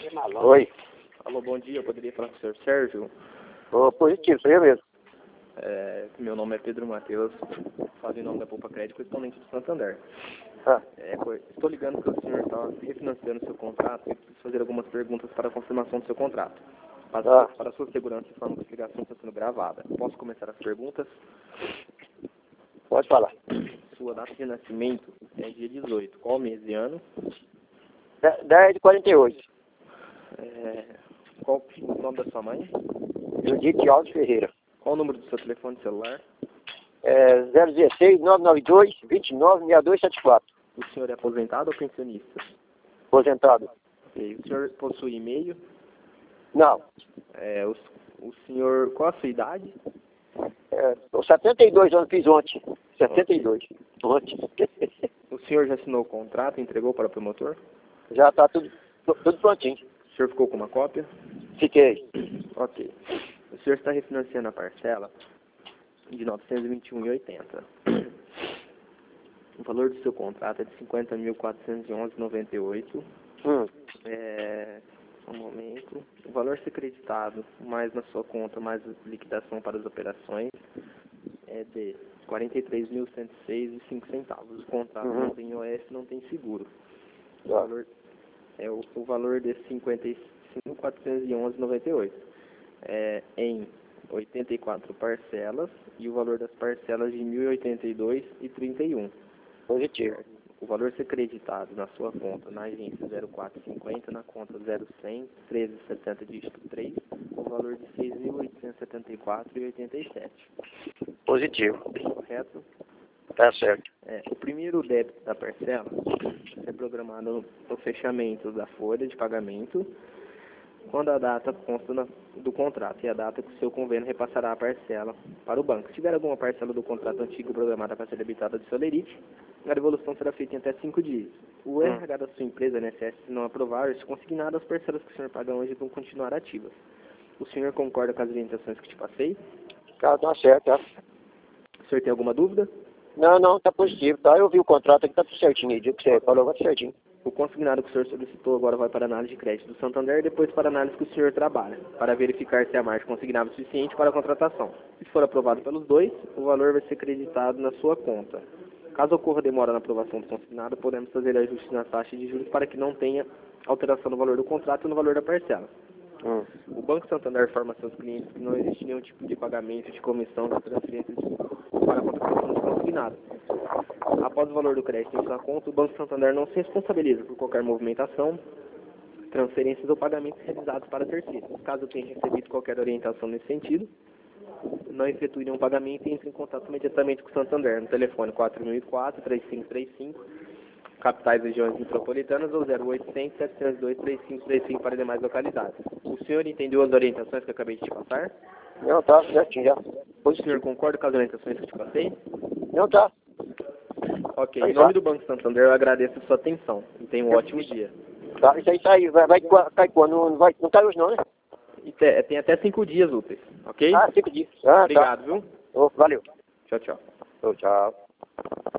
Oi. Alô, bom dia. Eu poderia falar com o senhor Sérgio? Positivo, sou eu mesmo. Meu nome é Pedro Matheus, falo em nome da Poupa Crédito, correspondente do Santander. Estou ligando porque o senhor está refinanciando seu contrato e preciso fazer algumas perguntas para a confirmação do seu contrato. Para a sua segurança, informo que a ligação está sendo gravada. Posso começar as perguntas? Pode falar. Sua data de nascimento é dia 18. Qual mês e ano? 10/48. Qual o nome da sua mãe? Judite Alves Ferreira. Qual o número do seu telefone celular? 016-992-296274. O senhor é aposentado ou pensionista? Aposentado. Ok. O senhor possui e-mail? Não. O senhor, qual a sua idade? 72 anos, fiz ontem. 72. Ontem. O senhor já assinou o contrato e entregou para o promotor? Já está tudo prontinho. O senhor ficou com uma cópia? Fiquei. Ok. O senhor está refinanciando a parcela de R$ 921,80. O valor do seu contrato é de R$ 50.411,98. Um momento. O valor ser creditado, mais na sua conta, mais liquidação para as operações, é de R$ 43.106,05. O contrato não tem OS, não tem seguro. O valor de R$ 55.411,98. Em 84 parcelas e o valor das parcelas de R$ 1.082,31. Positivo. O valor ser creditado na sua conta, na agência 0450, na conta 0100 1370 dígito 3, o valor de R$ 6.874,87. Positivo. Correto? Tá certo. O primeiro débito da parcela é programado no fechamento da folha de pagamento, quando a data consta do contrato e a data que o seu convênio repassará a parcela para o banco. Se tiver alguma parcela do contrato antigo programada para ser debitada de solerite, a devolução será feita em até 5 dias. O RH da sua empresa, INSS, se não aprovar, se consignado, as parcelas que o senhor paga hoje vão continuar ativas. O senhor concorda com as orientações que te passei? Tá certo, tá. O senhor tem alguma dúvida? Não, tá positivo, tá? Eu vi o contrato aqui, tá tudo certinho aí, o que você falou, tá tudo certinho. O consignado que o senhor solicitou agora vai para a análise de crédito do Santander e depois para a análise que o senhor trabalha, para verificar se a margem consignada é suficiente para a contratação. Se for aprovado pelos dois, o valor vai ser creditado na sua conta. Caso ocorra demora na aprovação do consignado, podemos fazer ajustes na taxa de juros para que não tenha alteração no valor do contrato e no valor da parcela. O Banco Santander informa a seus clientes que não existe nenhum tipo de pagamento de comissão de transferência para a contratação do consignado. Após o valor do crédito em sua conta, o Banco Santander não se responsabiliza por qualquer movimentação, transferências ou pagamentos realizados para terceiros. Caso tenha recebido qualquer orientação nesse sentido, não efetue nenhum pagamento e entre em contato imediatamente com o Santander no telefone 4004-3535, capitais regiões metropolitanas, ou 0800-702-3535 para demais localidades. O senhor entendeu as orientações que eu acabei de te passar? Não, tá certinho já. O senhor concorda com as orientações que eu te passei? Não, tá. Ok, em nome do Banco Santander, eu agradeço a sua atenção e tenha um ótimo dia. Tá, isso aí vai cair quando? Não cai hoje não, né? Tem até 5 dias úteis, ok? 5 dias. Obrigado, tá. viu? Valeu. Tchau, tchau. Tchau.